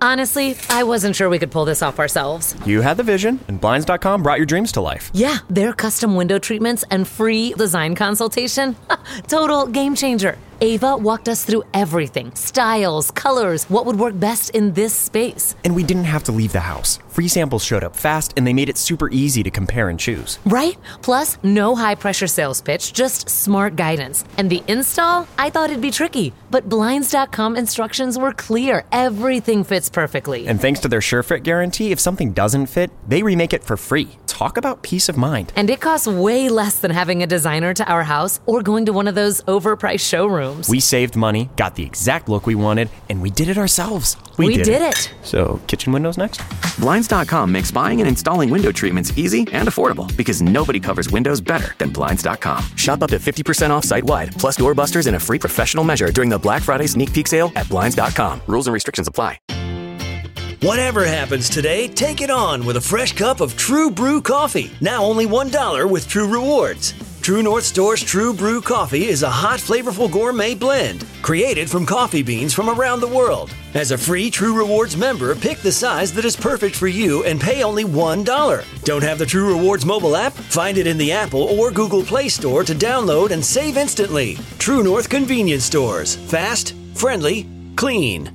Honestly, I wasn't sure we could pull this off ourselves. You had the vision, and Blinds.com brought your dreams to life. Yeah, their custom window treatments and free design consultation. Total game changer. Ava walked us through everything. Styles, colors, what would work best in this space. And we didn't have to leave the house. Free samples showed up fast, and they made it super easy to compare and choose. Right? Plus, no high-pressure sales pitch, just smart guidance. And the install? I thought it'd be tricky, but Blinds.com instructions were clear. Everything fits perfectly. And thanks to their SureFit guarantee, if something doesn't fit, they remake it for free. Talk about peace of mind. And it costs way less than having a designer to our house or going to one of those overpriced showrooms. We saved money, got the exact look we wanted, and we did it ourselves. We did it. So, kitchen windows next? Blinds.com makes buying and installing window treatments easy and affordable because nobody covers windows better than Blinds.com. Shop up to 50% off site-wide, plus doorbusters and a free professional measure during the Black Friday sneak peek sale at Blinds.com. Rules and restrictions apply. Whatever happens today, take it on with a fresh cup of True Brew coffee. Now only $1 with True Rewards. True North Store's True Brew coffee is a hot, flavorful gourmet blend created from coffee beans from around the world. As a free True Rewards member, pick the size that is perfect for you and pay only $1. Don't have the True Rewards mobile app? Find it in the Apple or Google Play Store to download and save instantly. True North Convenience Stores. Fast, friendly, clean.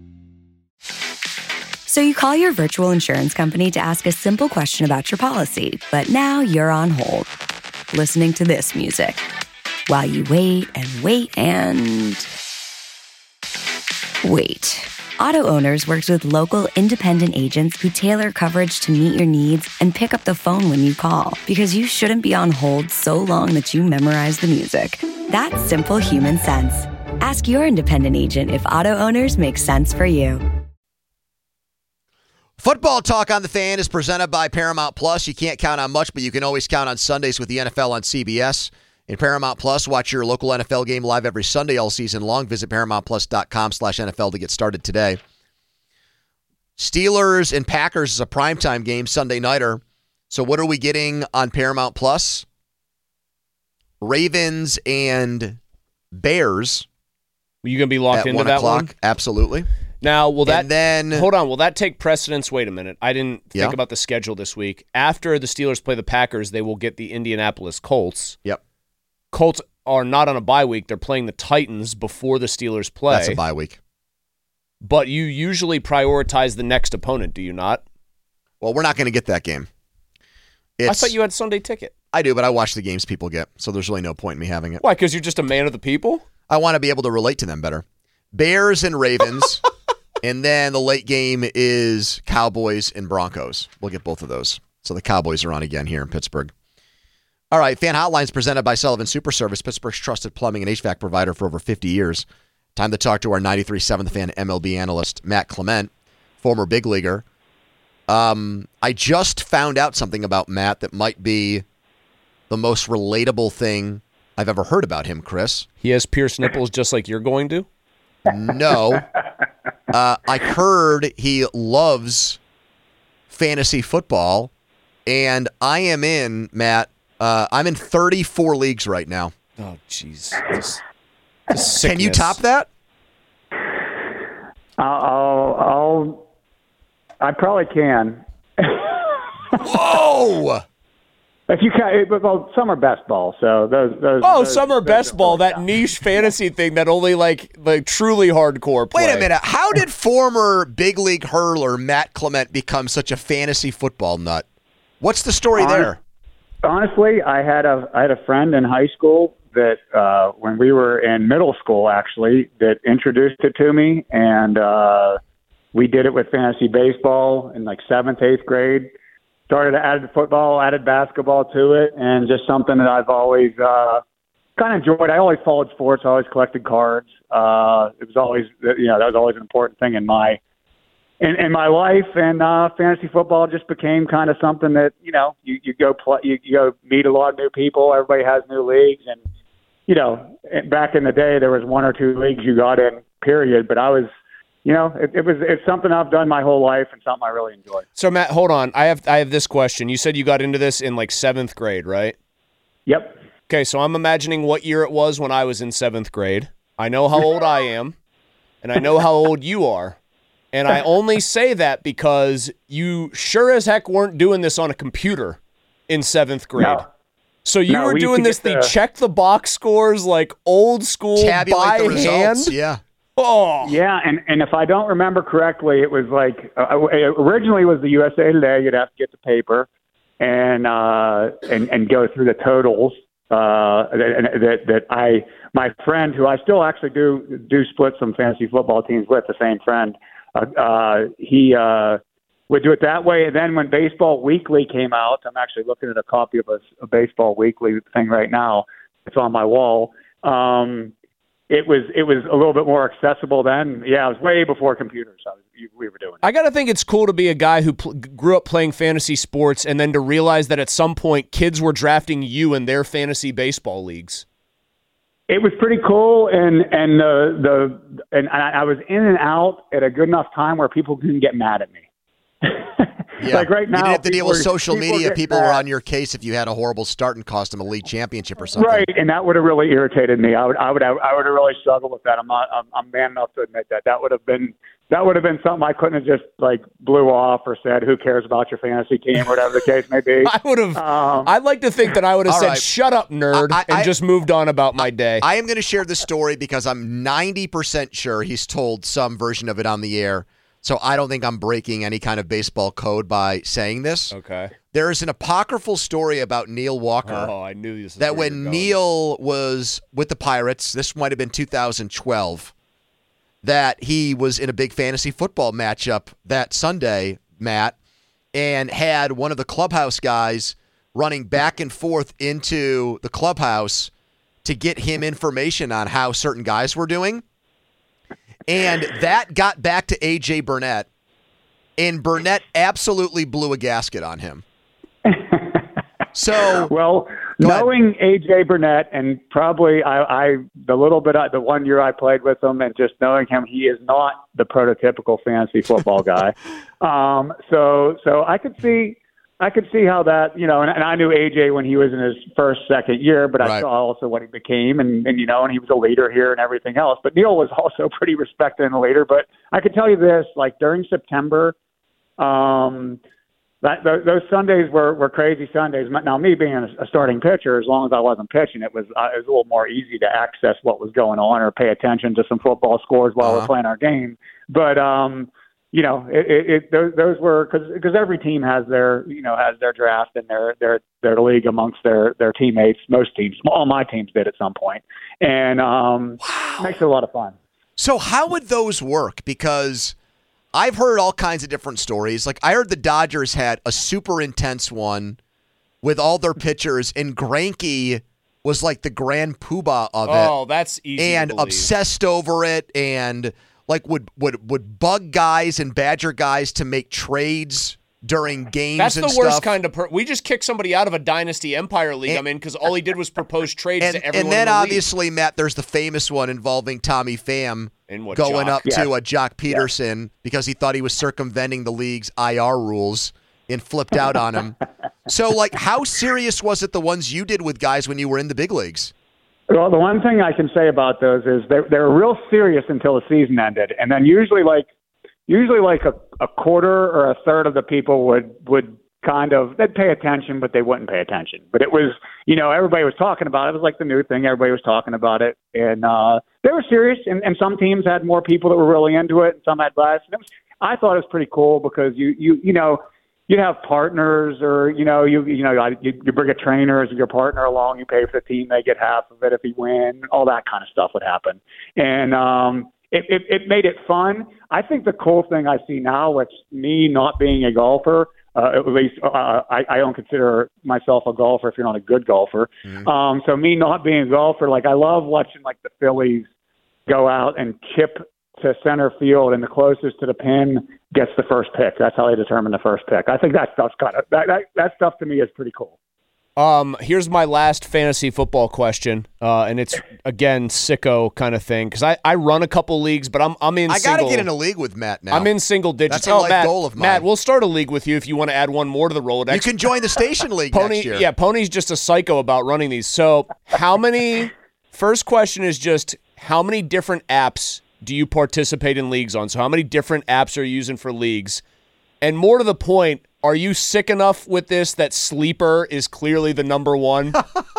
So you call your virtual insurance company to ask a simple question about your policy, but now you're on hold, listening to this music while you wait and wait and wait. Auto Owners works with local independent agents who tailor coverage to meet your needs and pick up the phone when you call, because you shouldn't be on hold so long that you memorize the music. That's simple human sense. Ask your independent agent if Auto Owners makes sense for you. Football Talk on the Fan is presented by Paramount Plus. You can't count on much, but you can always count on Sundays with the NFL on CBS. In Paramount Plus, watch your local NFL game live every Sunday all season long. Visit ParamountPlus.com/NFL to get started today. Steelers and Packers is a primetime game, Sunday nighter. So what are we getting on Paramount Plus? Ravens and Bears. Are you going to be locked into that one? Absolutely. Now, will that then hold on? Will that take precedence? Wait a minute. I didn't think about the schedule this week. After the Steelers play the Packers, they will get the Indianapolis Colts. Yep. Colts are not on a bye week. They're playing the Titans before the Steelers play. That's a bye week. But you usually prioritize the next opponent, do you not? Well, we're not going to get that game. I thought you had Sunday ticket. I do, but I watch the games people get, so there's really no point in me having it. Why? Because you're just a man of the people? I want to be able to relate to them better. Bears and Ravens. And then the late game is Cowboys and Broncos. We'll get both of those. So the Cowboys are on again here in Pittsburgh. All right, Fan Hotline's presented by Sullivan Super Service, Pittsburgh's trusted plumbing and HVAC provider for over 50 years. Time to talk to our 93.7 The Fan MLB analyst, Matt Clement, former big leaguer. I just found out something about Matt that might be the most relatable thing I've ever heard about him, Chris. He has pierced nipples just like you're going to? No. I heard he loves fantasy football, and I am in, Matt, I'm in 34 leagues right now. Oh, jeez. Can you top that? I probably can. Whoa! If you can, well, summer best ball. So those summer best ball, that niche fantasy thing that only like truly hardcore play. Wait a minute. How did former big league hurler Matt Clement become such a fantasy football nut? What's the story there? Honestly, I had a friend in high school that when we were in middle school, actually, that introduced it to me, and we did it with fantasy baseball in like 7th, 8th grade. Started added football, added basketball to it, and just something that I've always kind of enjoyed. I always followed sports. I always collected cards. It was always, that was always an important thing in my life. And fantasy football just became kind of something that you go play, you go meet a lot of new people. Everybody has new leagues, and back in the day there was 1 or 2 leagues you got in. Period. But I was. It's something I've done my whole life and something I really enjoy. So Matt, hold on. I have this question. You said you got into this in like 7th grade, right? Yep. Okay, so I'm imagining what year it was when I was in 7th grade. I know how old I am, and I know how old you are. And I only say that because you sure as heck weren't doing this on a computer in 7th grade. No. So you were doing this, the check the box scores, like old school tabulate by the results. hand. Yeah. Oh. Yeah, and if I don't remember correctly, it was like originally it was the USA Today. You'd have to get the paper and go through the totals. My friend, who I still actually do split some fantasy football teams with, the same friend, he would do it that way. And then when Baseball Weekly came out, I'm actually looking at a copy of a Baseball Weekly thing right now. It's on my wall. It was a little bit more accessible then. Yeah, it was way before computers. We were doing it. I got to think it's cool to be a guy who grew up playing fantasy sports and then to realize that at some point kids were drafting you in their fantasy baseball leagues. It was pretty cool, and I was in and out at a good enough time where people couldn't get mad at me. Yeah. Like right now, you didn't have to deal with social media. People were mad. on your case if you had a horrible start and cost them a league championship or something. Right, and that would have really irritated me. I would have really struggled with that. I'm man enough to admit that. That would have been something I couldn't have just like blew off or said, "Who cares about your fantasy team?" or whatever the case may be. I would have. I'd like to think that I would have said, right. "Shut up, nerd," and just moved on about my day. I am going to share this story because I'm 90% sure he's told some version of it on the air. So I don't think I'm breaking any kind of baseball code by saying this. Okay. There is an apocryphal story about Neil Walker. Oh, I knew this. That when Neil was with the Pirates, this might have been 2012, that he was in a big fantasy football matchup that Sunday, Matt, and had one of the clubhouse guys running back and forth into the clubhouse to get him information on how certain guys were doing. And that got back to A.J. Burnett, and Burnett absolutely blew a gasket on him. So, well, knowing A.J. Burnett, and probably the little bit the 1 year I played with him, and just knowing him, he is not the prototypical fantasy football guy. So I could see how that, and I knew AJ when he was in his second year, but I saw also what he became, and he was a leader here and everything else. But Neil was also pretty respected and a leader. But I can tell you this, like during September, those Sundays were crazy Sundays. Now, me being a starting pitcher, as long as I wasn't pitching, it was a little more easy to access what was going on or pay attention to some football scores while we're playing our game. But those were because every team has their draft and their league amongst their teammates. Most teams, all my teams did at some point, and makes it a lot of fun. So how would those work? Because I've heard all kinds of different stories. Like I heard the Dodgers had a super intense one with all their pitchers, and Greinke was like the grand poobah of it. Oh, that's easy and to believe. Obsessed over it, and like would bug guys and badger guys to make trades during games. That's and the worst stuff. kind of. We just kicked somebody out of a Dynasty Empire League I'm in because all he did was propose trades to everyone. And then in the obviously, Matt, there's the famous one involving Tommy Pham going up to Jock Peterson because he thought he was circumventing the league's IR rules and flipped out on him. So, like, how serious was it, the ones you did with guys when you were in the big leagues? Well, the one thing I can say about those is they were real serious until the season ended, and then usually like a quarter or a third of the people would kind of, they'd pay attention, but they wouldn't pay attention. But it was, everybody was talking about it. It was like the new thing. Everybody was talking about it, and they were serious. And some teams had more people that were really into it, and some had less. And I thought it was pretty cool because you'd have partners, or you bring a trainer as your partner along. You pay for the team; they get half of it if you win. All that kind of stuff would happen, and it made it fun. I think the cool thing I see now, with me not being a golfer, at least I don't consider myself a golfer if you're not a good golfer. Mm-hmm. So me not being a golfer, like I love watching like the Phillies go out and chip to center field, and the closest to the pin gets the first pick. That's how they determine the first pick. I think that stuff's that stuff to me is pretty cool. Here's my last fantasy football question, and it's again sicko kind of thing because I run a couple leagues, but I'm in. I gotta get in a league with Matt now. I'm in single digits. That's a life goal of mine. Matt, we'll start a league with you if you want to add one more to the Rolodex. You can join the station league next year. Yeah, Pony's just a psycho about running these. So how many? First question is just how many different apps do you participate in leagues on? So how many different apps are you using for leagues? And more to the point, are you sick enough with this that Sleeper is clearly the number one?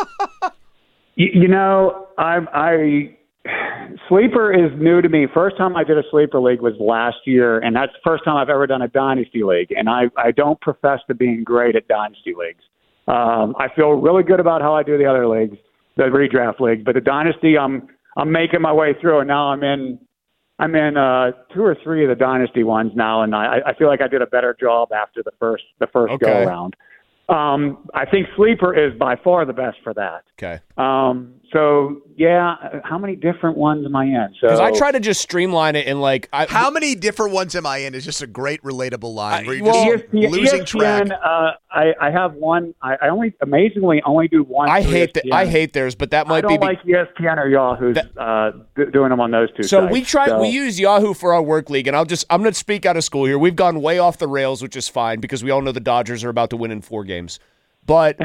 Sleeper is new to me. First time I did a Sleeper league was last year, and that's the first time I've ever done a Dynasty league. And I don't profess to being great at Dynasty leagues. I feel really good about how I do the other leagues, the redraft league, but the Dynasty, I'm making my way through, and now I'm in 2 or 3 of the Dynasty ones now, and I feel like I did a better job after the first Okay. go around. I think Sleeper is by far the best for that. Okay. So yeah, how many different ones am I in? Because I try to just streamline it and how many different ones am I in is just a great relatable line where you're just ESPN, losing track. I have one. I amazingly only do one. I hate theirs, but that might be. I don't like ESPN or Yahoo's doing them on those two. So sites. we use Yahoo for our work league, and I'm going to speak out of school here. We've gone way off the rails, which is fine because we all know the Dodgers are about to win in 4 games, but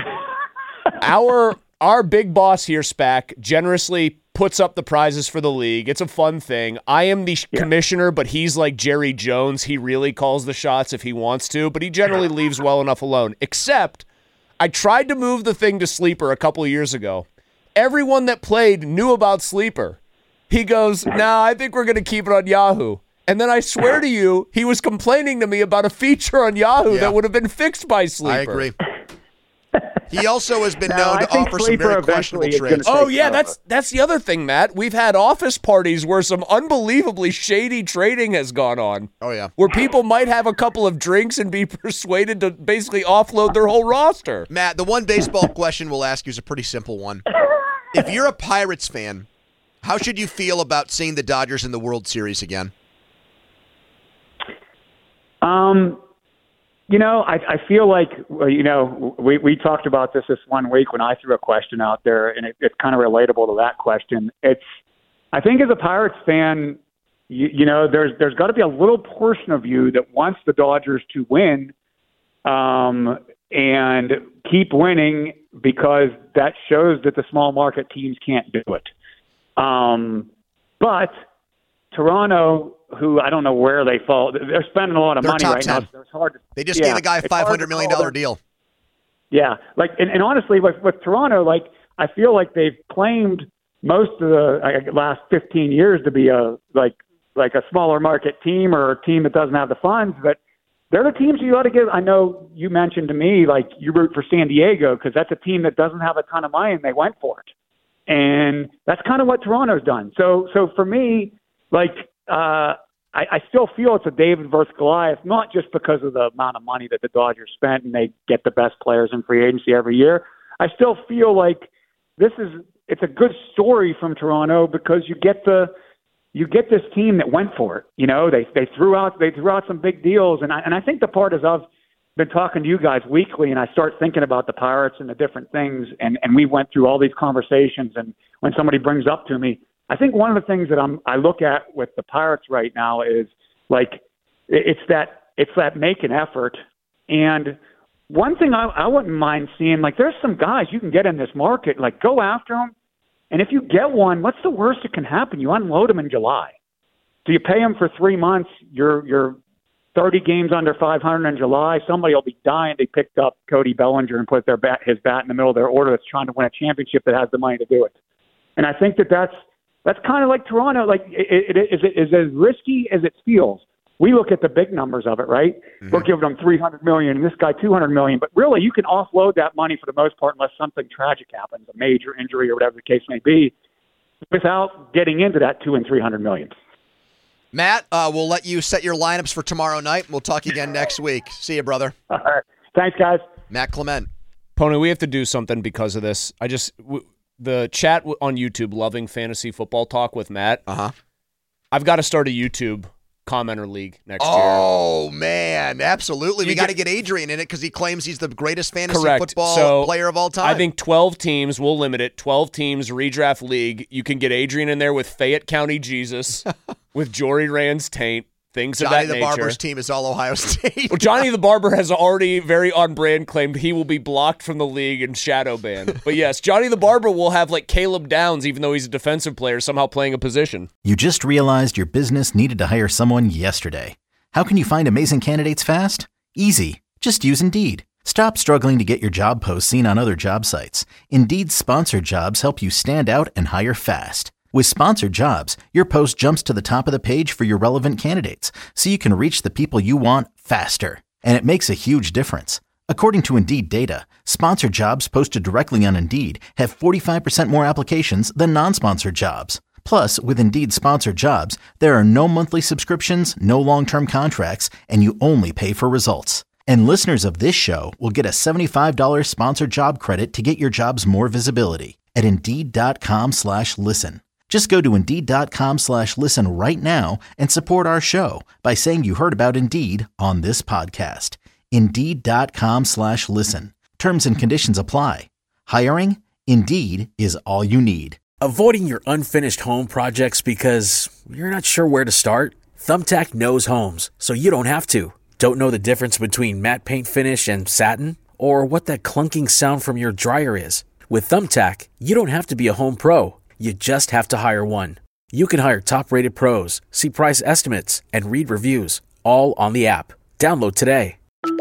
Our big boss here, SPAC, generously puts up the prizes for the league. It's a fun thing. I am the commissioner, but he's like Jerry Jones. He really calls the shots if he wants to, but he generally leaves well enough alone. Except I tried to move the thing to Sleeper a couple of years ago. Everyone that played knew about Sleeper. He goes, "Nah, I think we're going to keep it on Yahoo." And then I swear to you, he was complaining to me about a feature on Yahoo that would have been fixed by Sleeper. I agree. He also has been known to offer some very questionable trades. Oh, yeah, that's the other thing, Matt. We've had office parties where some unbelievably shady trading has gone on. Oh, yeah. Where people might have a couple of drinks and be persuaded to basically offload their whole roster. Matt, the one baseball question we'll ask you is a pretty simple one. If you're a Pirates fan, how should you feel about seeing the Dodgers in the World Series again? I feel like, we talked about this one week when I threw a question out there, and it's kind of relatable to that question. I think as a Pirates fan, there's got to be a little portion of you that wants the Dodgers to win and keep winning because that shows that the small market teams can't do it. But Toronto, who I don't know where they fall. They're spending a lot of money right 10. Now. So it's hard. They just gave a guy a $500 million deal. Yeah, and honestly, with Toronto, I feel like they've claimed most of the last 15 years to be a smaller market team or a team that doesn't have the funds, but they're the teams you ought to give. I know you mentioned to me you root for San Diego because that's a team that doesn't have a ton of money and they went for it, and that's kind of what Toronto's done. So for me. I still feel it's a David versus Goliath, not just because of the amount of money that the Dodgers spent and they get the best players in free agency every year. I still feel like it's a good story from Toronto because you get this team that went for it. They threw out some big deals, and I think the part is I've been talking to you guys weekly, and I start thinking about the Pirates and the different things, and we went through all these conversations, and when somebody brings up to me. I think one of the things that I look at with the Pirates right now is it's that make an effort. And one thing I wouldn't mind seeing, there's some guys you can get in this market, go after them. And if you get one, what's the worst that can happen? You unload them in July. So you pay them for 3 months. You're 30 games under 500 in July. Somebody will be dying. They picked up Cody Bellinger and put his bat in the middle of their order that's trying to win a championship that has the money to do it. And I think that's kind of like Toronto. It is as risky as it feels. We look at the big numbers of it, right? Mm-hmm. We're giving them $300 million and this guy $200 million. But really, you can offload that money for the most part unless something tragic happens, a major injury or whatever the case may be, without getting into that $200 and $300 million. Matt, we'll let you set your lineups for tomorrow night. We'll talk again next week. See you, brother. All right. Thanks, guys. Matt Clement. Pony, we have to do something because of this. The chat on YouTube, Loving Fantasy Football Talk with Matt. I've got to start a YouTube commenter league next year. Oh, man. Absolutely. We got to get Adrian in it because he claims he's the greatest fantasy football player of all time. I think 12 teams, we'll limit it, 12 teams, redraft league. You can get Adrian in there with Fayette County Jesus, with Jory Rand's taint, things of Johnny that the nature. Barber's team is all Ohio State. Well, Johnny the Barber has already very on brand claimed he will be blocked from the league and shadow banned. But yes, Johnny the Barber will have like Caleb Downs, even though he's a defensive player, somehow playing a position. You just realized your business needed to hire someone yesterday. How can you find amazing candidates fast? Easy. Just use Indeed. Stop struggling to get your job posts seen on other job sites. Indeed's sponsored jobs help you stand out and hire fast. With sponsored jobs, your post jumps to the top of the page for your relevant candidates, so you can reach the people you want faster. And it makes a huge difference. According to Indeed data, sponsored jobs posted directly on Indeed have 45% more applications than non-sponsored jobs. Plus, with Indeed sponsored jobs, there are no monthly subscriptions, no long-term contracts, and you only pay for results. And listeners of this show will get a $75 sponsored job credit to get your jobs more visibility at Indeed.com/listen. Just go to Indeed.com/listen right now and support our show by saying you heard about Indeed on this podcast. Indeed.com/listen. Terms and conditions apply. Hiring? Indeed is all you need. Avoiding your unfinished home projects because you're not sure where to start? Thumbtack knows homes, so you don't have to. Don't know the difference between matte paint finish and satin? Or what that clunking sound from your dryer is? With Thumbtack, you don't have to be a home pro. You just have to hire one. You can hire top-rated pros, see price estimates, and read reviews, all on the app. Download today.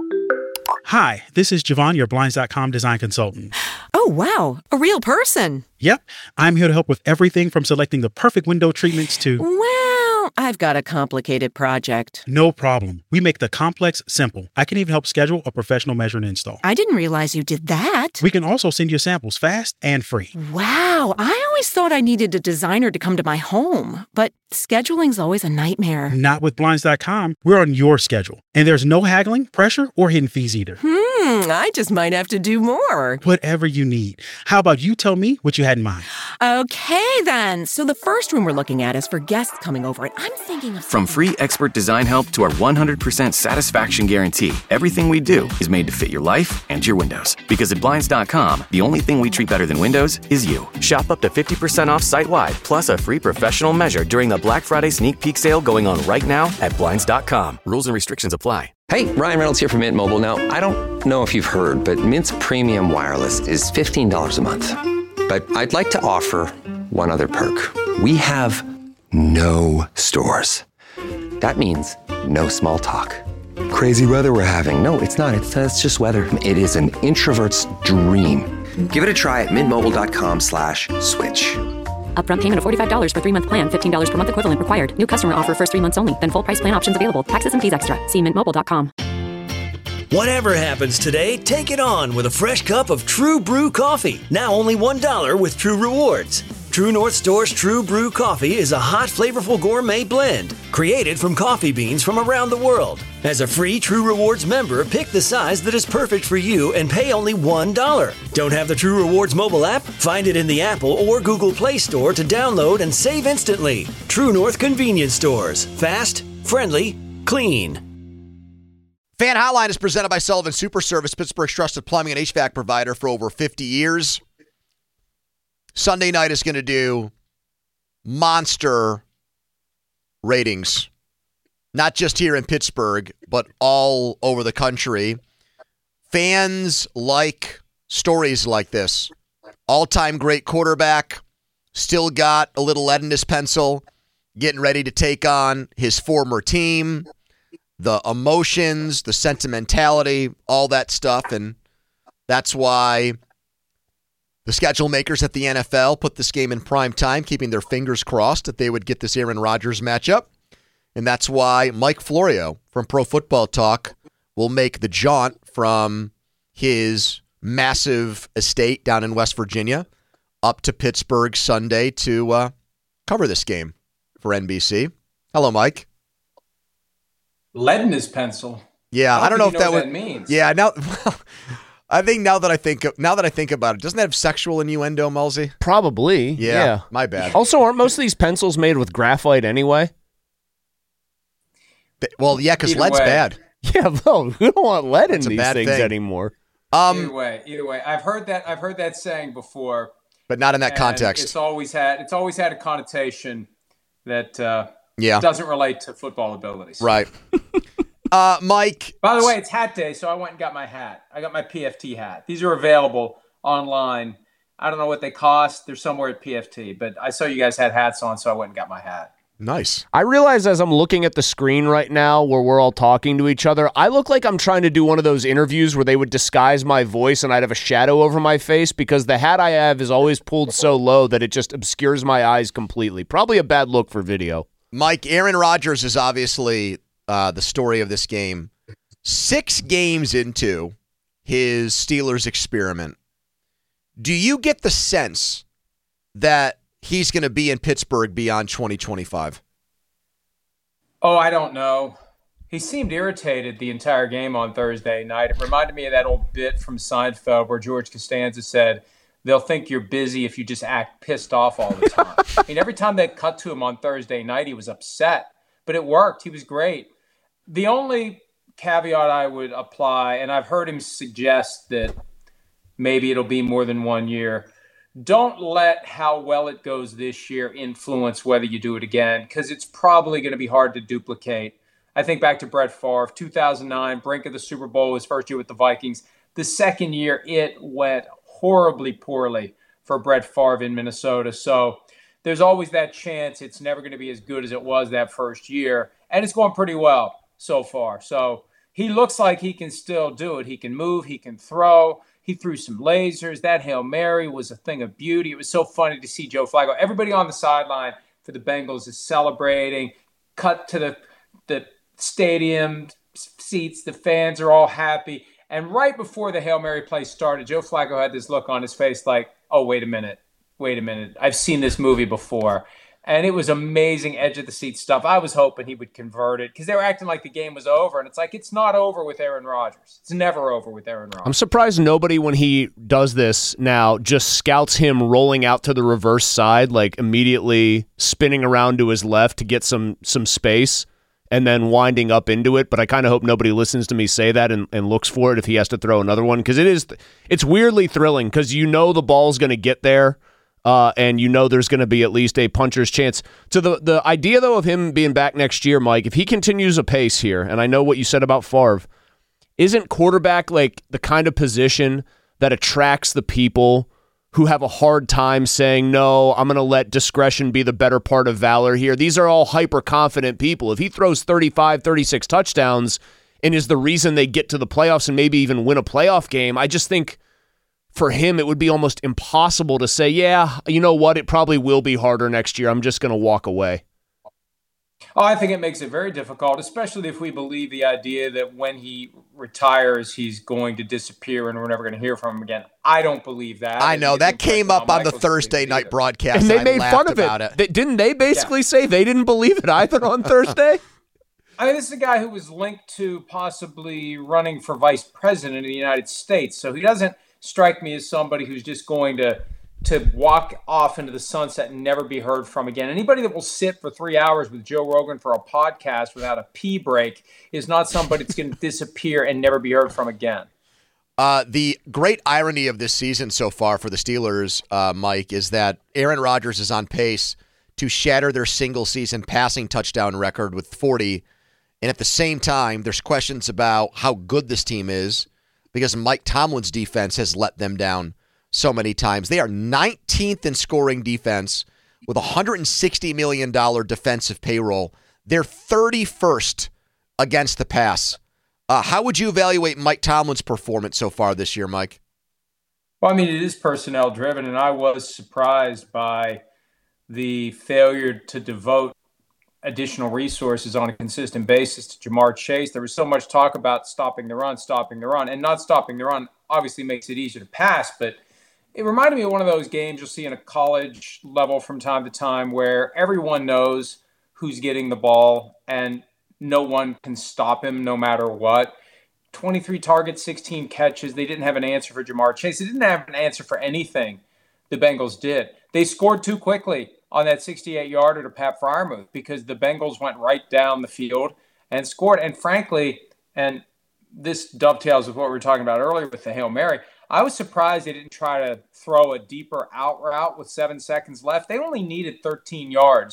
Hi, this is Javon, your Blinds.com design consultant. Oh, wow. A real person. Yep. I'm here to help with everything from selecting the perfect window treatments to... Well, I've got a complicated project. No problem. We make the complex simple. I can even help schedule a professional measure and install. I didn't realize you did that. We can also send you samples fast and free. Wow. I always thought I needed a designer to come to my home, but scheduling's always a nightmare. Not with Blinds.com. We're on your schedule. And there's no haggling, pressure, or hidden fees either. I just might have to do more. Whatever you need. How about you tell me what you had in mind? Okay, then. So the first room we're looking at is for guests coming over, and I'm thinking of... From free expert design help to our 100% satisfaction guarantee, everything we do is made to fit your life and your windows. Because at Blinds.com, the only thing we treat better than windows is you. Shop up to 50% off site-wide, plus a free professional measure during the Black Friday sneak peek sale going on right now at Blinds.com. Rules and restrictions apply. Hey, Ryan Reynolds here from Mint Mobile. Now, I don't know if you've heard, but Mint's premium wireless is $15 a month. But I'd like to offer one other perk. We have no stores. That means no small talk. Crazy weather we're having. No, it's not. It's just weather. It is an introvert's dream. Give it a try at mintmobile.com/switch. Upfront payment of $45 for 3-month plan, $15 per month equivalent required. New customer offer first 3 months only. Then full price plan options available. Taxes and fees extra. See mintmobile.com. Whatever happens today, take it on with a fresh cup of True Brew coffee. Now only $1 with True Rewards. True North Store's True Brew coffee is a hot, flavorful gourmet blend created from coffee beans from around the world. As a free True Rewards member, pick the size that is perfect for you and pay only $1. Don't have the True Rewards mobile app? Find it in the Apple or Google Play Store to download and save instantly. True North Convenience Stores. Fast, friendly, clean. Fan Hotline is presented by Sullivan Super Service, Pittsburgh's trusted plumbing and HVAC provider for over 50 years. Sunday night is going to do monster ratings, not just here in Pittsburgh, but all over the country. Fans like stories like this. All-time great quarterback, still got a little lead in his pencil, getting ready to take on his former team. The emotions, the sentimentality, all that stuff. And that's why the schedule makers at the NFL put this game in prime time, keeping their fingers crossed that they would get this Aaron Rodgers matchup. And that's why Mike Florio from Pro Football Talk will make the jaunt from his massive estate down in West Virginia up to Pittsburgh Sunday to cover this game for NBC. Hello, Mike. Lead in his pencil. Yeah, I don't know if that means. Yeah, I think now that I think about it, doesn't that have sexual innuendo, Mulsey? Probably. Yeah. My bad. Also, aren't most of these pencils made with graphite anyway? Well, yeah, because lead's bad. Yeah, well, we don't want lead in these things thing. Anymore. Either way, I've heard that saying before, but not in that context. It's always had a connotation that Yeah. Doesn't relate to football abilities. Right. Mike. By the way, it's hat day, so I went and got my hat. I got my PFT hat. These are available online. I don't know what they cost. They're somewhere at PFT, but I saw you guys had hats on, so I went and got my hat. Nice. I realize as I'm looking at the screen right now where we're all talking to each other, I look like I'm trying to do one of those interviews where they would disguise my voice and I'd have a shadow over my face because the hat I have is always pulled so low that it just obscures my eyes completely. Probably a bad look for video. Mike, Aaron Rodgers is obviously the story of this game. 6 games into his Steelers experiment, do you get the sense that he's going to be in Pittsburgh beyond 2025? Oh, I don't know. He seemed irritated the entire game on Thursday night. It reminded me of that old bit from Seinfeld where George Costanza said, they'll think you're busy if you just act pissed off all the time. I mean, every time they cut to him on Thursday night, he was upset. But it worked. He was great. The only caveat I would apply, and I've heard him suggest that maybe it'll be more than 1 year, don't let how well it goes this year influence whether you do it again, because it's probably going to be hard to duplicate. I think back to Brett Favre, 2009, brink of the Super Bowl, his first year with the Vikings. The second year, it went horribly poorly for Brett Favre in Minnesota. So there's always that chance it's never going to be as good as it was that first year. And it's going pretty well so far. So he looks like he can still do it. He can move. He can throw. He threw some lasers. That Hail Mary was a thing of beauty. It was so funny to see Joe Flacco. Everybody on the sideline for the Bengals is celebrating. Cut to the stadium seats. The fans are all happy. And right before the Hail Mary play started, Joe Flacco had this look on his face like, oh, wait a minute. I've seen this movie before. And it was amazing edge-of-the-seat stuff. I was hoping he would convert it because they were acting like the game was over. And it's like, it's not over with Aaron Rodgers. It's never over with Aaron Rodgers. I'm surprised nobody, when he does this now, just scouts him rolling out to the reverse side, like immediately spinning around to his left to get some space and then winding up into it. But I kind of hope nobody listens to me say that and looks for it if he has to throw another one, because it's weirdly thrilling because you know the ball's going to get there. And you know there's going to be at least a puncher's chance. To the idea, though, of him being back next year, Mike, if he continues a pace here, and I know what you said about Favre, isn't quarterback like the kind of position that attracts the people who have a hard time saying, no, I'm going to let discretion be the better part of valor here? These are all hyper-confident people. If he throws 35, 36 touchdowns and is the reason they get to the playoffs and maybe even win a playoff game, I just think for him, it would be almost impossible to say, yeah, you know what, it probably will be harder next year. I'm just going to walk away. Oh, I think it makes it very difficult, especially if we believe the idea that when he retires, he's going to disappear and we're never going to hear from him again. I don't believe that. I know. That came up on the Thursday night broadcast. And they made fun of it. Didn't they basically say they didn't believe it either on Thursday? I mean, this is a guy who was linked to possibly running for vice president of the United States. So he doesn't strike me as somebody who's just going to walk off into the sunset and never be heard from again. Anybody that will sit for 3 hours with Joe Rogan for a podcast without a pee break is not somebody that's going to disappear and never be heard from again. The great irony of this season so far for the Steelers, Mike, is that Aaron Rodgers is on pace to shatter their single-season passing touchdown record with 40. And at the same time, there's questions about how good this team is, because Mike Tomlin's defense has let them down so many times. They are 19th in scoring defense with $160 million defensive payroll. They're 31st against the pass. How would you evaluate Mike Tomlin's performance so far this year, Mike? Well, I mean, it is personnel driven, and I was surprised by the failure to devote additional resources on a consistent basis to Jamar Chase. There was so much talk about stopping the run, and not stopping the run obviously makes it easier to pass, but it reminded me of one of those games you'll see in a college level from time to time where everyone knows who's getting the ball and no one can stop him no matter what. 23 targets, 16 catches. They didn't have an answer for Jamar Chase. They didn't have an answer for anything the Bengals did. They scored too quickly on that 68-yarder to Pat Freiermuth because the Bengals went right down the field and scored. And frankly, and this dovetails with what we were talking about earlier with the Hail Mary, I was surprised they didn't try to throw a deeper out route with 7 seconds left. They only needed 13 yards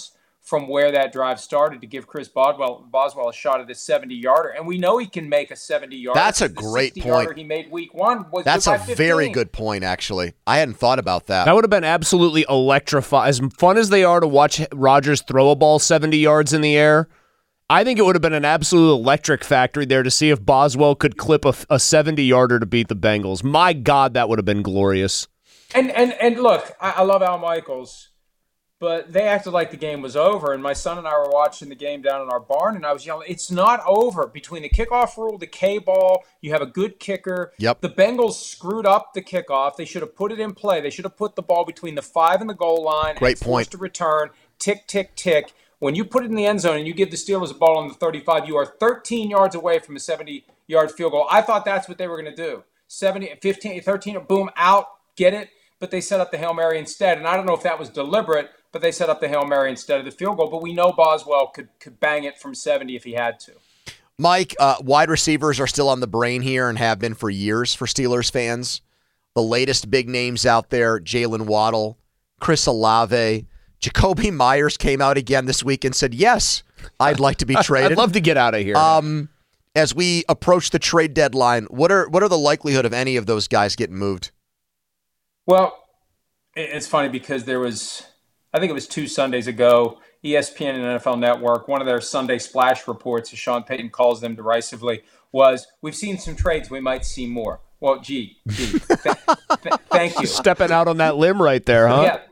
from where that drive started to give Chris Boswell a shot at a 70-yarder. And we know he can make a 70-yarder. That's a great point. He made week one. That's a very good point, actually. I hadn't thought about that. That would have been absolutely electrifying. As fun as they are to watch Rodgers throw a ball 70 yards in the air, I think it would have been an absolute electric factory there to see if Boswell could clip a 70-yarder to beat the Bengals. My God, that would have been glorious. And look, I love Al Michaels, but they acted like the game was over. And my son and I were watching the game down in our barn, and I was yelling, it's not over. Between the kickoff rule, the K-ball, you have a good kicker. Yep. The Bengals screwed up the kickoff. They should have put it in play. They should have put the ball between the 5 and the goal line. Great and point. Forced to return, tick, tick, tick. When you put it in the end zone and you give the Steelers a ball on the 35, you are 13 yards away from a 70-yard field goal. I thought that's what they were going to do. 15, 13, boom, out, get it. But they set up the Hail Mary instead. And I don't know if that was deliberate, but they set up the Hail Mary instead of the field goal. But we know Boswell could bang it from 70 if he had to. Mike, wide receivers are still on the brain here and have been for years for Steelers fans. The latest big names out there, Jalen Waddle, Chris Olave, Jacoby Myers came out again this week and said, yes, I'd like to be traded. I'd love to get out of here. As we approach the trade deadline, what are the likelihood of any of those guys getting moved? Well, it's funny because I think it was 2 Sundays ago, ESPN and NFL Network, one of their Sunday splash reports, as Sean Payton calls them derisively, was, we've seen some trades, we might see more. Well, gee, thank you. Stepping out on that limb right there, huh? Yeah.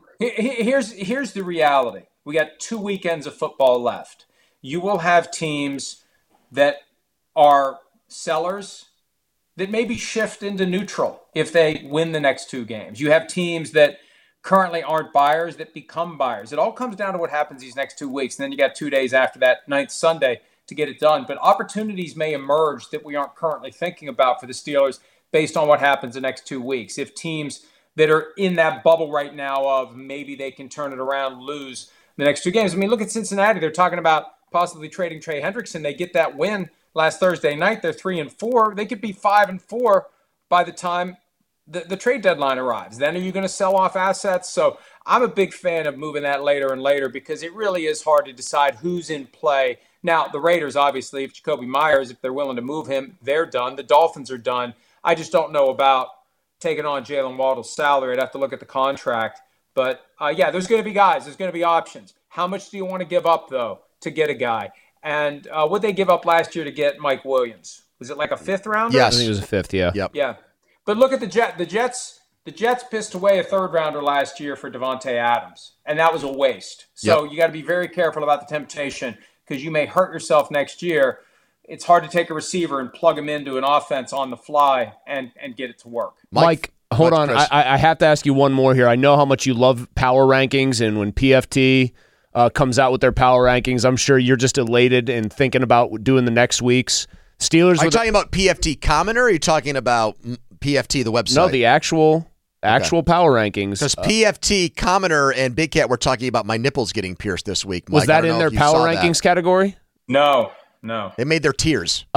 Here's the reality. We got 2 weekends of football left. You will have teams that are sellers that maybe shift into neutral if they win the next 2 games. You have teams that currently aren't buyers that become buyers. It all comes down to what happens these next 2 weeks. And then you got 2 days after that, 9th Sunday, to get it done. But opportunities may emerge that we aren't currently thinking about for the Steelers based on what happens the next 2 weeks. If teams that are in that bubble right now of maybe they can turn it around, lose the next 2 games. I mean, look at Cincinnati. They're talking about possibly trading Trey Hendrickson. They get that win last Thursday night. They're 3-4. They could be 5-4 by the time the trade deadline arrives. Then are you going to sell off assets? So I'm a big fan of moving that later and later because it really is hard to decide who's in play. Now, the Raiders, obviously, if Jacoby Myers, if they're willing to move him, they're done. The Dolphins are done. I just don't know about taking on Jalen Waddle's salary. I'd have to look at the contract. But, yeah, there's going to be guys. There's going to be options. How much do you want to give up, though, to get a guy? And what they give up last year to get Mike Williams? Was it like a 5th rounder? Yes. I think it was a 5th, yeah. Yep. Yeah. But look at the Jets. The Jets pissed away a 3rd rounder last year for Devontae Adams, and that was a waste. So You got to be very careful about the temptation because you may hurt yourself next year. It's hard to take a receiver and plug him into an offense on the fly and get it to work. Mike, hold on. I have to ask you one more here. I know how much you love power rankings, and when PFT comes out with their power rankings, I'm sure you're just elated and thinking about doing the next week's. Steelers. Are you talking about PFT Commoner, or are you talking about PFT, the website? No, the actual power rankings. Because PFT Commoner and Big Cat were talking about my nipples getting pierced this week. Mike, was that in their power rankings category? No. They made their tiers.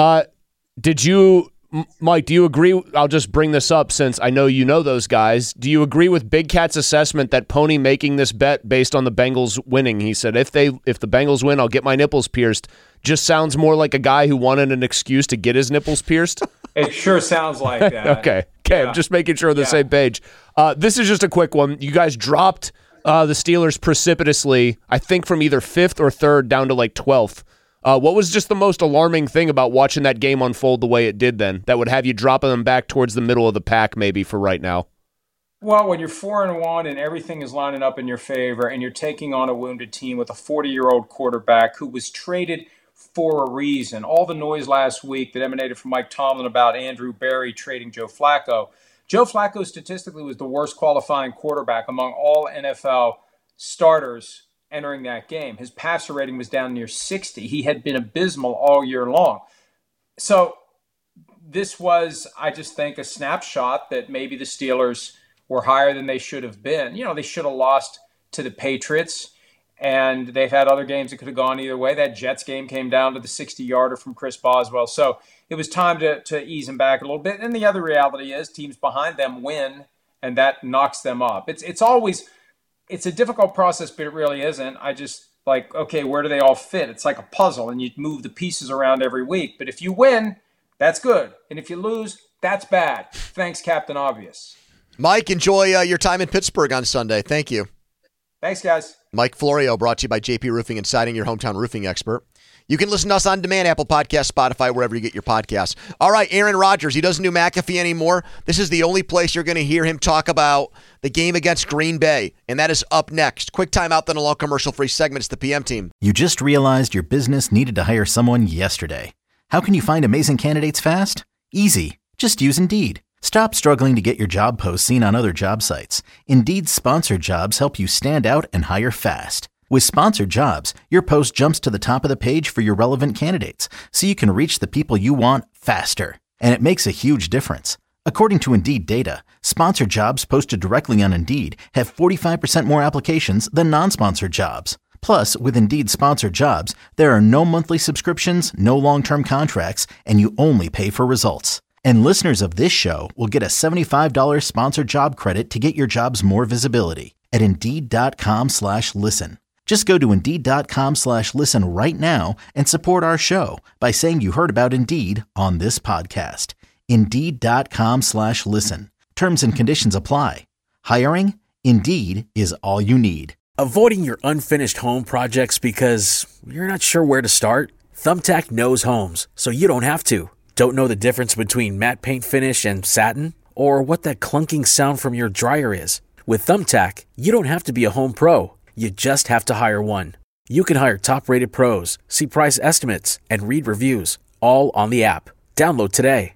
Did you, Mike, do you agree? I'll just bring this up since I know you know those guys. Do you agree with Big Cat's assessment that Pony making this bet based on the Bengals winning? He said, if the Bengals win, I'll get my nipples pierced. Just sounds more like a guy who wanted an excuse to get his nipples pierced. It sure sounds like that. Okay. Yeah. I'm just making sure we're on the same page. This is just a quick one. You guys dropped the Steelers precipitously, I think from either 5th or 3rd down to like 12th. What was just the most alarming thing about watching that game unfold the way it did then that would have you dropping them back towards the middle of the pack maybe for right now? Well, when you're 4-1 and everything is lining up in your favor and you're taking on a wounded team with a 40-year-old quarterback who was traded for a reason. All the noise last week that emanated from Mike Tomlin about Andrew Berry trading Joe Flacco. Joe Flacco statistically was the worst qualifying quarterback among all NFL starters entering that game. His passer rating was down near 60. He had been abysmal all year long. So this was, I just think, a snapshot that maybe the Steelers were higher than they should have been. You know, they should have lost to the Patriots. And they've had other games that could have gone either way. That Jets game came down to the 60-yarder from Chris Boswell. So it was time to ease them back a little bit. And the other reality is teams behind them win, and that knocks them up. It's a difficult process, but it really isn't. like, okay, where do they all fit? It's like a puzzle, and you move the pieces around every week. But if you win, that's good. And if you lose, that's bad. Thanks, Captain Obvious. Mike, enjoy your time in Pittsburgh on Sunday. Thank you. Thanks, guys. Mike Florio, brought to you by JP Roofing and Siding, your hometown roofing expert. You can listen to us on demand, Apple Podcasts, Spotify, wherever you get your podcasts. All right, Aaron Rodgers, he doesn't do McAfee anymore. This is the only place you're going to hear him talk about the game against Green Bay, and that is up next. Quick timeout, then a long commercial-free segment. It's the PM team. You just realized your business needed to hire someone yesterday. How can you find amazing candidates fast? Easy. Just use Indeed. Stop struggling to get your job posts seen on other job sites. Indeed's sponsored jobs help you stand out and hire fast. With sponsored jobs, your post jumps to the top of the page for your relevant candidates, so you can reach the people you want faster. And it makes a huge difference. According to Indeed data, sponsored jobs posted directly on Indeed have 45% more applications than non-sponsored jobs. Plus, with Indeed sponsored jobs, there are no monthly subscriptions, no long-term contracts, and you only pay for results. And listeners of this show will get a $75 sponsored job credit to get your jobs more visibility at Indeed.com/listen. Just go to Indeed.com/listen right now and support our show by saying you heard about Indeed on this podcast. Indeed.com/listen. Terms and conditions apply. Hiring? Indeed is all you need. Avoiding your unfinished home projects because you're not sure where to start? Thumbtack knows homes, so you don't have to. Don't know the difference between matte paint finish and satin? Or what that clunking sound from your dryer is? With Thumbtack, you don't have to be a home pro. You just have to hire one. You can hire top-rated pros, see price estimates, and read reviews, all on the app. Download today.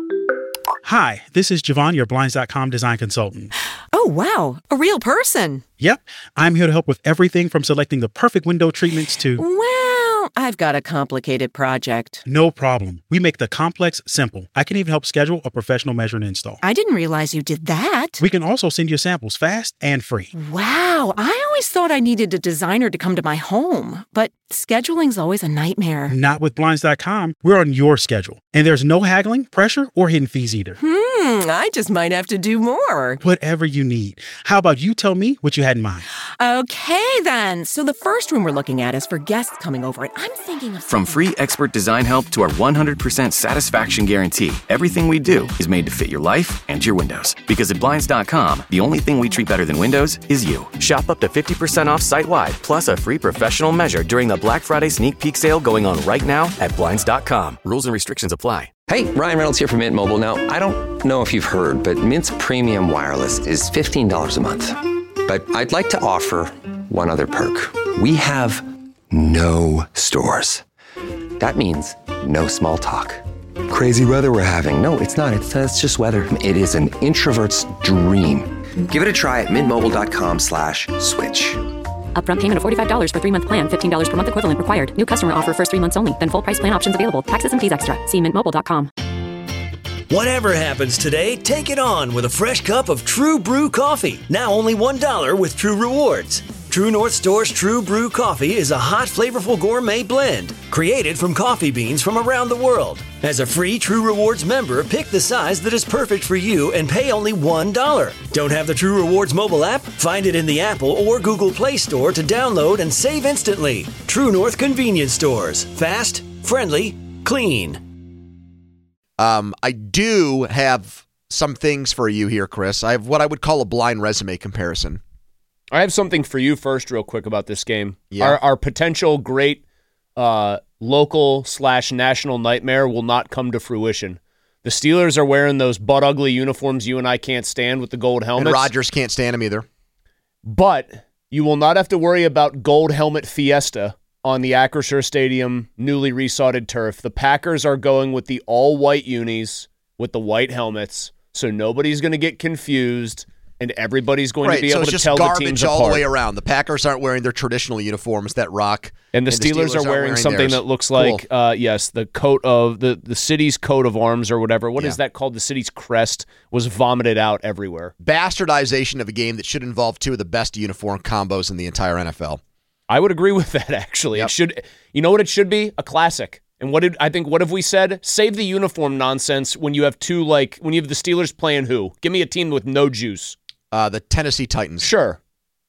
Hi, this is Javon, your Blinds.com design consultant. Oh, wow. A real person. Yep. I'm here to help with everything from selecting the perfect window treatments to... Well, I've got a complicated project. No problem. We make the complex simple. I can even help schedule a professional measure and install. I didn't realize you did that. We can also send you samples fast and free. Wow. I always thought I needed a designer to come to my home, but scheduling's always a nightmare. Not with Blinds.com. We're on your schedule. And there's no haggling, pressure, or hidden fees either. I just might have to do more. Whatever you need. How about you tell me what you had in mind? Okay, then. So the first room we're looking at is for guests coming over, and I'm thinking of... From free expert design help to our 100% satisfaction guarantee, everything we do is made to fit your life and your windows. Because at Blinds.com, the only thing we treat better than windows is you. Shop up to 50% off site-wide, plus a free professional measure during the Black Friday sneak peek sale going on right now at Blinds.com. Rules and restrictions apply. Hey, Ryan Reynolds here from Mint Mobile. Now, I don't know if you've heard, but Mint's premium wireless is $15 a month. But I'd like to offer one other perk. We have no stores. That means no small talk. Crazy weather we're having. No, it's not. It's just weather. It is an introvert's dream. Give it a try at mintmobile.com/switch. Upfront payment of $45 for 3-month plan, $15 per month equivalent required. New customer offer first 3 months only. Then full price plan options available. Taxes and fees extra. See mintmobile.com. Whatever happens today, take it on with a fresh cup of True Brew coffee. Now only $1 with True Rewards. True North Store's True Brew coffee is a hot, flavorful gourmet blend created from coffee beans from around the world. As a free True Rewards member, pick the size that is perfect for you and pay only $1. Don't have the True Rewards mobile app? Find it in the Apple or Google Play Store to download and save instantly. True North convenience stores. Fast, friendly, clean. I do have some things for you here, Chris. I have what I would call a blind resume comparison. I have something for you first real quick about this game. Yeah. Our potential great local/national nightmare will not come to fruition. The Steelers are wearing those butt-ugly uniforms you and I can't stand with the gold helmets. And Rodgers can't stand them either. But you will not have to worry about gold helmet fiesta on the Acrisure Stadium newly resodded turf. The Packers are going with the all-white unis with the white helmets, so nobody's going to get confused, and everybody's going to be able to tell the teams apart. So it's just garbage all the way around. The Packers aren't wearing their traditional uniforms that rock. And the Steelers are wearing something that looks like, the coat of the city's coat of arms or whatever. What is that called? The city's crest was vomited out everywhere. Bastardization of a game that should involve two of the best uniform combos in the entire NFL. I would agree with that, actually. Yep. It should. You know what it should be? A classic. And what have we said? Save the uniform nonsense when you have when you have the Steelers playing who? Give me a team with no juice. The Tennessee Titans. Sure.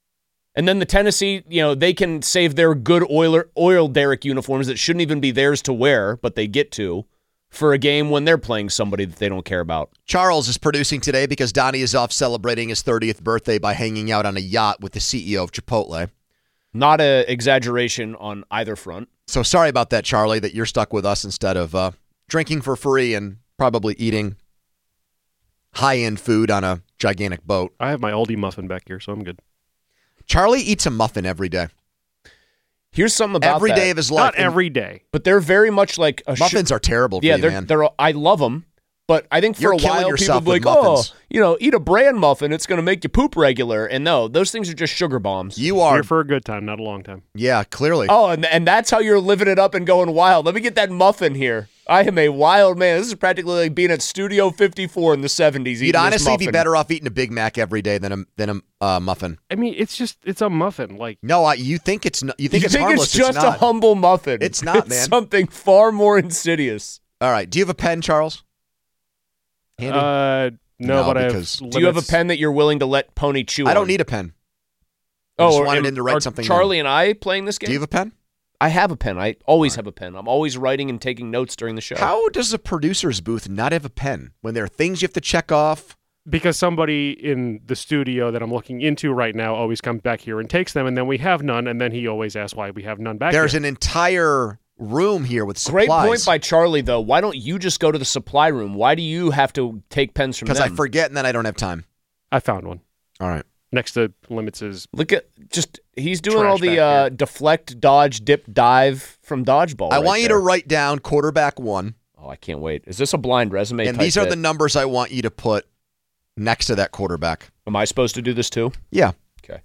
And then the Tennessee, they can save their good oil derrick uniforms that shouldn't even be theirs to wear, but they get to, for a game when they're playing somebody that they don't care about. Charles is producing today because Donnie is off celebrating his 30th birthday by hanging out on a yacht with the CEO of Chipotle. Not an exaggeration on either front. So sorry about that, Charlie, that you're stuck with us instead of drinking for free and probably eating high-end food on a gigantic boat. I have my Aldi muffin back here, so I'm good. Charlie eats a muffin every day. Here's something about every day of his life. Not every day. But they're very much like a muffins are terrible for you, man. I love them, but I think for a while people be like, eat a bran muffin, it's going to make you poop regular. And no, those things are just sugar bombs. You are here for a good time, not a long time. Yeah, clearly. Oh, and that's how you're living it up and going wild. Let me get that muffin here. I am a wild man. This is practically like being at Studio 54 in the 70s. You'd honestly be better off eating a Big Mac every day than a muffin. I mean, it's a muffin. Like no, you think it's harmless. It's just a humble muffin. It's not, man. It's something far more insidious. All right. Do you have a pen, Charles? Handy? No, but I have. Do you have a pen that you're willing to let Pony chew on? I don't need a pen. I just wanted him to write something. Charlie and I playing this game? Do you have a pen? I have a pen. I always have a pen. I'm always writing and taking notes during the show. How does a producer's booth not have a pen when there are things you have to check off? Because somebody in the studio that I'm looking into right now always comes back here and takes them, and then we have none, and then he always asks why we have none back There's here. an entire room here with supplies. Great point by Charlie, though. Why don't you just go to the supply room? Why do you have to take pens from them? Because I forget and then I don't have time. I found one. All right. Next to Limits' Look at he's doing all the deflect, dodge, dip, dive from dodgeball. I want you to write down quarterback 1. Oh, I can't wait. Is this a blind resume? And these are the numbers I want you to put next to that quarterback. Am I supposed to do this too? Yeah. Okay.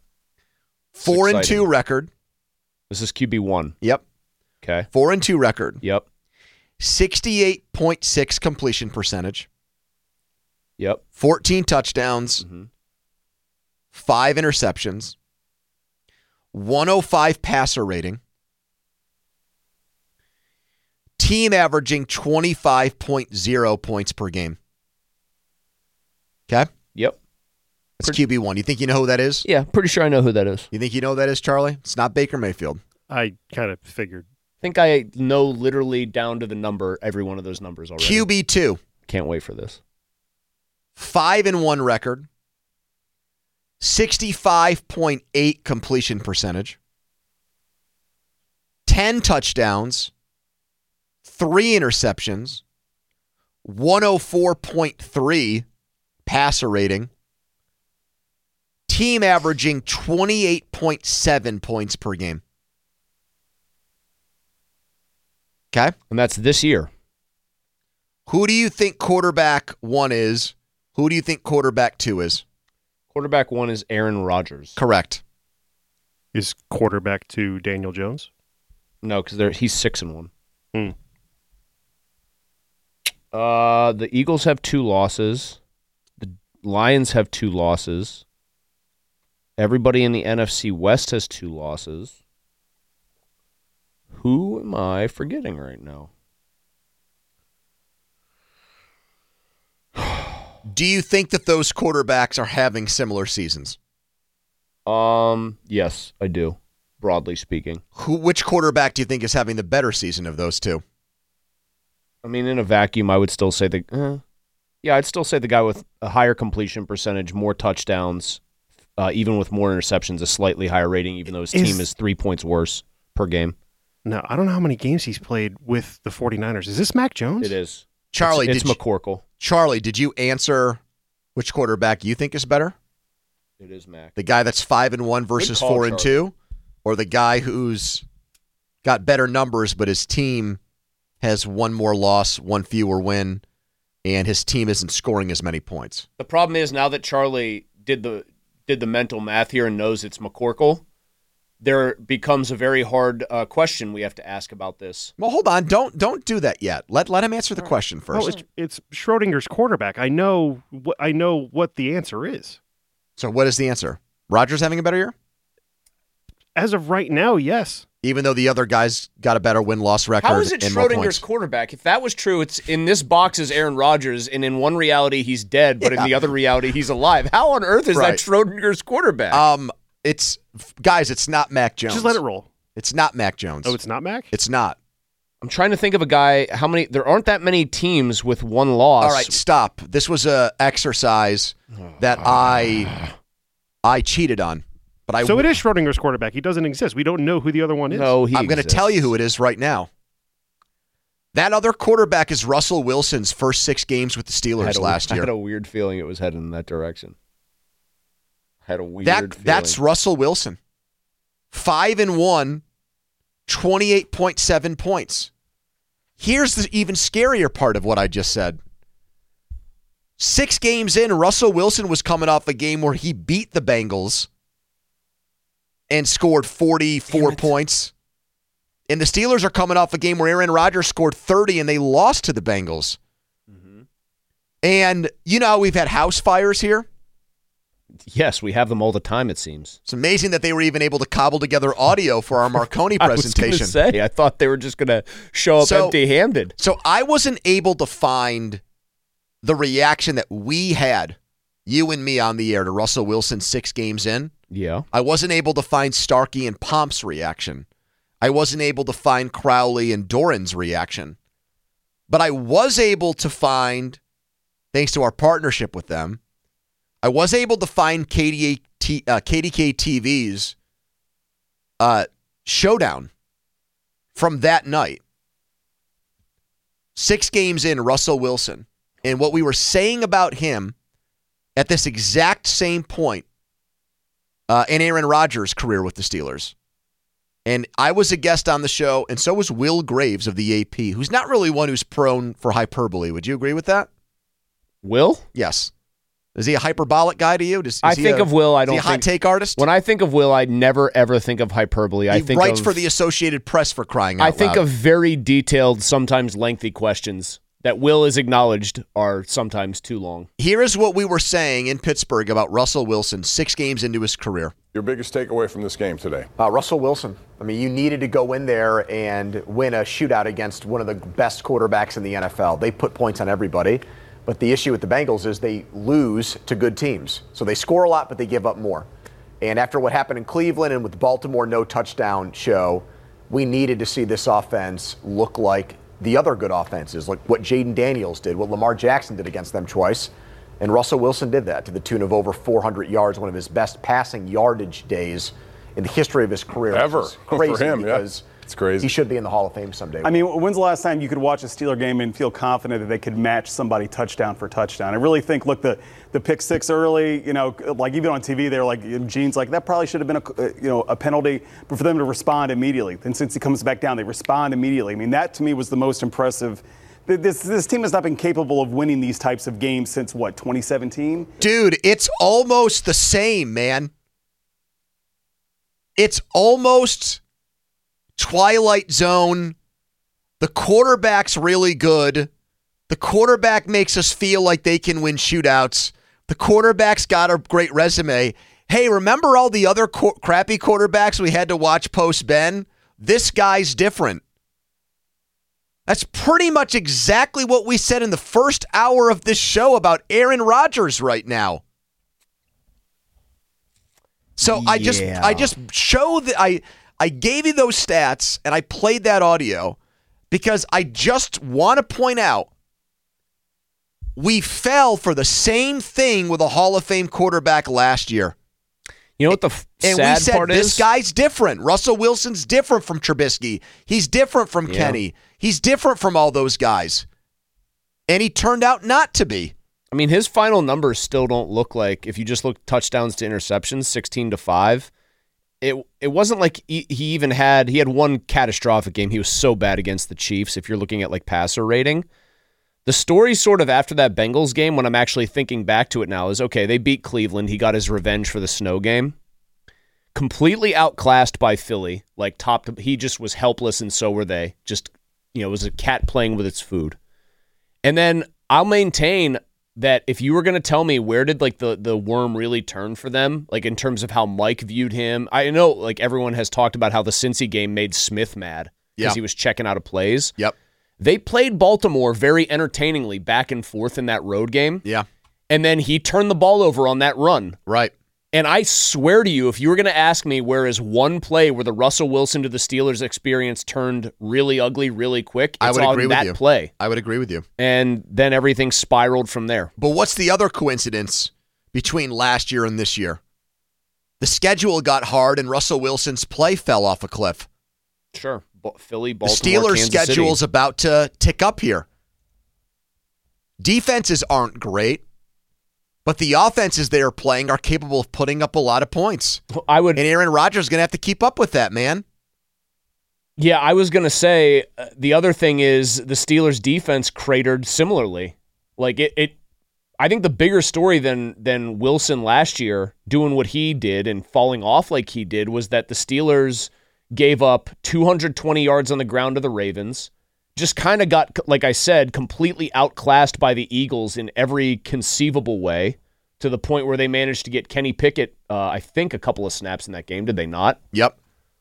4-2 record. This is QB1. Yep. Okay. 4-2 record. Yep. 68.6 completion percentage. Yep. 14 touchdowns. 5 interceptions, 105 passer rating, team averaging 25.0 points per game. Okay? Yep. That's QB1. You think you know who that is? Yeah, pretty sure I know who that is. You think you know who that is, Charlie? It's not Baker Mayfield. I kind of figured. I think I know literally down to the number, every one of those numbers already. QB2. Can't wait for this. 5-1 record. 65.8 completion percentage, 10 touchdowns, 3 interceptions, 104.3 passer rating, team averaging 28.7 points per game. Okay? And that's this year. Who do you think quarterback 1 is? Who do you think quarterback 2 is? Quarterback 1 is Aaron Rodgers. Correct. Is quarterback 2 Daniel Jones? No, because he's 6-1. The Eagles have 2 losses. The Lions have 2 losses. Everybody in the NFC West has 2 losses. Who am I forgetting right now? Do you think that those quarterbacks are having similar seasons? Yes, I do. Broadly speaking. Which quarterback do you think is having the better season of those two? I mean, in a vacuum, I would still say I'd still say the guy with a higher completion percentage, more touchdowns, even with more interceptions, a slightly higher rating, even though his team is 3 points worse per game. No, I don't know how many games he's played with the 49ers. Is this Mac Jones? It is. Charlie, it's McCorkle. Charlie, did you answer which quarterback you think is better? It is Mac. The guy that's 5-1 versus 4-2, or the guy who's got better numbers, but his team has 1 more loss, 1 fewer win, and his team isn't scoring as many points? The problem is now that Charlie did the mental math here and knows it's McCorkle, there becomes a very hard question we have to ask about this. Well, hold on. Don't do that yet. Let him answer the question first. Well, it's Schrodinger's quarterback. I know what the answer is. So what is the answer? Rodgers having a better year? As of right now, yes. Even though the other guy's got a better win-loss record. How is it and more Schrodinger's points. quarterback? If that was true, it's in this box is Aaron Rodgers, and in one reality he's dead, but in the other reality he's alive. How on earth is that Schrodinger's quarterback? It's not Mac Jones. Just let it roll. It's not Mac Jones. Oh, it's not Mac? It's not. I'm trying to think of a guy. There aren't that many teams with one loss. All right, stop. This was a exercise that I cheated on. But So it is Schrodinger's quarterback. He doesn't exist. We don't know who the other one is. No, I'm going to tell you who it is right now. That other quarterback is Russell Wilson's first 6 games with the Steelers last year. I had a weird feeling it was heading in that direction. Feeling. That's Russell Wilson. 5-1, 28.7 points. Here's the even scarier part of what I just said. 6 games in, Russell Wilson was coming off a game where he beat the Bengals and scored 44 points. And the Steelers are coming off a game where Aaron Rodgers scored 30 and they lost to the Bengals. Mm-hmm. And you know how we've had house fires here? Yes, we have them all the time, it seems. It's amazing that they were even able to cobble together audio for our Marconi presentation. I thought they were just going to show up empty-handed. So I wasn't able to find the reaction that we had, you and me on the air, to Russell Wilson 6 games in. Yeah. I wasn't able to find Starkey and Pomp's reaction. I wasn't able to find Crowley and Doran's reaction. But I was able to find, thanks to our partnership with them, I was able to find KDK TV's showdown from that night. 6 games in, Russell Wilson. And what we were saying about him at this exact same point in Aaron Rodgers' career with the Steelers. And I was a guest on the show, and so was Will Graves of the AP, who's not really one who's prone for hyperbole. Would you agree with that? Will? Yes. Is he a hyperbolic guy to you? I think of Will. I don't think he a hot take artist? When I think of Will, I never ever think of hyperbole. He writes for the Associated Press, for crying out loud. I think of very detailed, sometimes lengthy questions that Will is acknowledged are sometimes too long. Here is what we were saying in Pittsburgh about Russell Wilson 6 games into his career. Your biggest takeaway from this game today? Russell Wilson. I mean, you needed to go in there and win a shootout against one of the best quarterbacks in the NFL. They put points on everybody. But the issue with the Bengals is they lose to good teams. So they score a lot, but they give up more. And after what happened in Cleveland and with the Baltimore no touchdown show, we needed to see this offense look like the other good offenses, like what Jaden Daniels did, what Lamar Jackson did against them twice. And Russell Wilson did that to the tune of over 400 yards, one of his best passing yardage days in the history of his career. Ever. Crazy for him, because it's crazy. He should be in the Hall of Fame someday. I mean, when's the last time you could watch a Steeler game and feel confident that they could match somebody touchdown for touchdown? I really think, look, the pick 6 early, like even on TV, they're like, Gene's like, that probably should have been a penalty, but for them to respond immediately. Then since he comes back down, they respond immediately. I mean, that to me was the most impressive. This team has not been capable of winning these types of games since, 2017? Dude, it's almost the same, man. It's almost Twilight Zone. The quarterback's really good. The quarterback makes us feel like they can win shootouts. The quarterback's got a great resume. Hey, remember all the other crappy quarterbacks we had to watch post-Ben? This guy's different. That's pretty much exactly what we said in the first hour of this show about Aaron Rodgers right now. So I just show that I gave you those stats and I played that audio because I just want to point out we fell for the same thing with a Hall of Fame quarterback last year. You know what the and sad we said, part is? this guy's different. Russell Wilson's different from Trubisky. He's different from Kenny. He's different from all those guys. And he turned out not to be. I mean, his final numbers still don't look like, if you just look touchdowns to interceptions, 16-5. It wasn't like he had one catastrophic game. He was so bad against the Chiefs if you're looking at like passer rating. The story sort of after that Bengals game, when I'm actually thinking back to it now, is okay, they beat Cleveland. He got his revenge for the snow game. Completely outclassed by Philly. Like he just was helpless and so were they. Just, it was a cat playing with its food. And then I'll maintain that if you were going to tell me where did like the worm really turn for them, like in terms of how Mike viewed him, I know like everyone has talked about how the Cincy game made Smith mad because he was checking out of plays. Yep. They played Baltimore very entertainingly back and forth in that road game. Yeah. And then he turned the ball over on that run. Right. And I swear to you, if you were going to ask me where is one play where the Russell Wilson to the Steelers experience turned really ugly really quick, it's on that play. I would agree with you. And then everything spiraled from there. But what's the other coincidence between last year and this year? The schedule got hard and Russell Wilson's play fell off a cliff. Sure. Philly, Baltimore, the Steelers' Kansas schedule's City. about to tick up here. Defenses aren't great. But the offenses they are playing are capable of putting up a lot of points. And Aaron Rodgers is going to have to keep up with that, man. Yeah, I was going to say the other thing is the Steelers' defense cratered similarly. Like I think the bigger story than Wilson last year doing what he did and falling off like he did was that the Steelers gave up 220 yards on the ground to the Ravens. Just kind of got, like I said, completely outclassed by the Eagles in every conceivable way to the point where they managed to get Kenny Pickett, I think, a couple of snaps in that game. Did they not? Yep.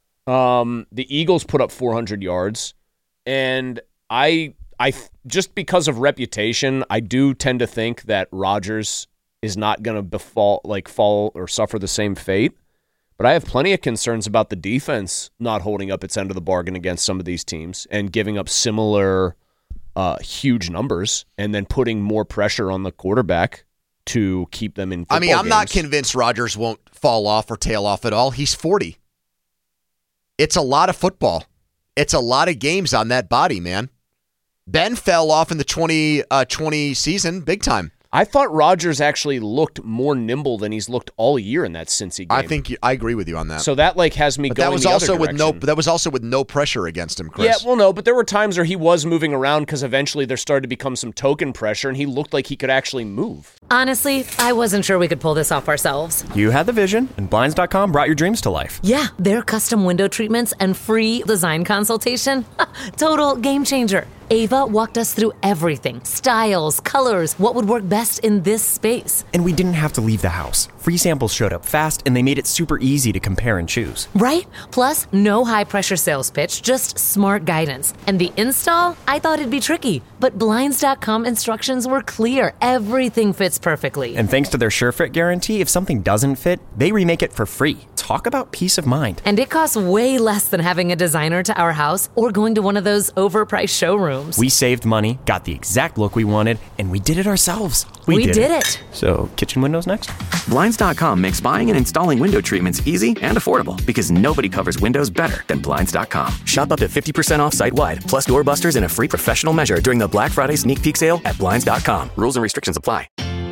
The Eagles put up 400 yards. And I just because of reputation, I do tend to think that Rodgers is not going to fall or suffer the same fate. But I have plenty of concerns about the defense not holding up its end of the bargain against some of these teams and giving up similar huge numbers and then putting more pressure on the quarterback to keep them in football games. I'm not convinced Rodgers won't fall off or tail off at all. He's 40. It's a lot of football. It's a lot of games on that body, man. Ben fell off in the 2020 season big time. I thought Rodgers actually looked more nimble than he's looked all year in that Cincy game. I think I agree with you on that. So that has me going the other direction. That was also with no pressure against him, Chris. Yeah, well, no, but there were times where he was moving around because eventually there started to become some token pressure, and he looked like he could actually move. Honestly, I wasn't sure we could pull this off ourselves. You had the vision, and Blinds.com brought your dreams to life. Yeah, their custom window treatments and free design consultation. Total game changer. Ava walked us through everything. Styles, colors, what would work best in this space. And we didn't have to leave the house. Free samples showed up fast, and they made it super easy to compare and choose. Right? Plus, no high-pressure sales pitch, just smart guidance. And the install? I thought it'd be tricky, but Blinds.com instructions were clear. Everything fits perfectly. And thanks to their SureFit guarantee, if something doesn't fit, they remake it for free. Talk about peace of mind. And it costs way less than having a designer to our house or going to one of those overpriced showrooms. We saved money, got the exact look we wanted, and we did it ourselves. We did it. So, kitchen windows next? Blinds.com makes buying and installing window treatments easy and affordable because nobody covers windows better than Blinds.com. Shop up to 50% off site-wide, plus doorbusters and a free professional measure during the Black Friday sneak peek sale at Blinds.com. Rules and restrictions apply.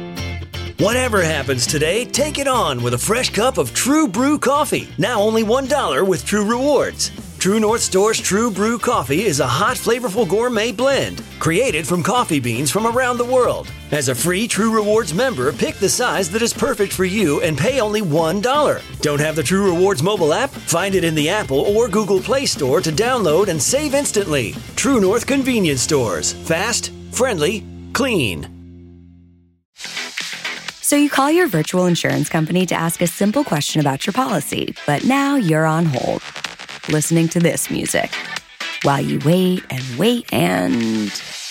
Whatever happens today, take it on with a fresh cup of True Brew coffee. Now only $1 with True Rewards. True North Store's True Brew coffee is a hot, flavorful gourmet blend created from coffee beans from around the world. As a free True Rewards member, pick the size that is perfect for you and pay only $1. Don't have the True Rewards mobile app? Find it in the Apple or Google Play Store to download and save instantly. True North Convenience Stores. Fast, friendly, clean. So you call your virtual insurance company to ask a simple question about your policy, but now you're on hold, listening to this music, while you wait and wait and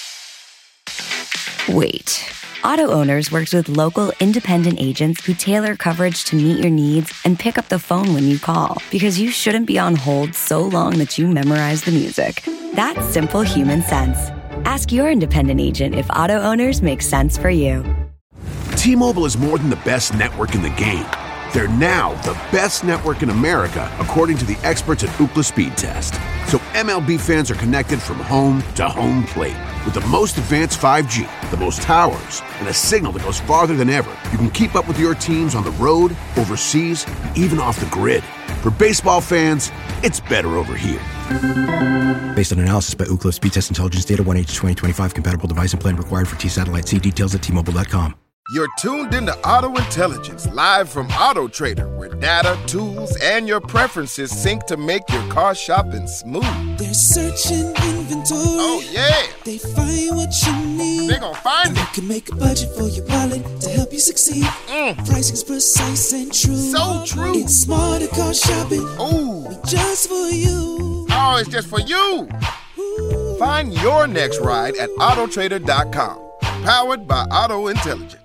wait. Auto Owners works with local independent agents who tailor coverage to meet your needs and pick up the phone when you call, because you shouldn't be on hold so long that you memorize the music. That's simple human sense. Ask your independent agent if Auto Owners makes sense for you. T-Mobile is more than the best network in the game. They're now the best network in America, according to the experts at Ookla Speed Test. So MLB fans are connected from home to home plate. With the most advanced 5G, the most towers, and a signal that goes farther than ever, you can keep up with your teams on the road, overseas, and even off the grid. For baseball fans, it's better over here. Based on analysis by Ookla Speed Test Intelligence Data 1H 2025, compatible device and plan required for T-Satellite. See details at T-Mobile.com. You're tuned into Auto Intelligence, live from Auto Trader, where data, tools, and your preferences sync to make your car shopping smooth. They're searching inventory. Oh, yeah. They find what you need. They're gonna find it. You can make a budget for your wallet to help you succeed. Pricing's precise and true. So true. It's smarter car shopping. Ooh. Just for you. Oh, it's just for you. Ooh. Find your next ride at autotrader.com. Powered by Auto Intelligence.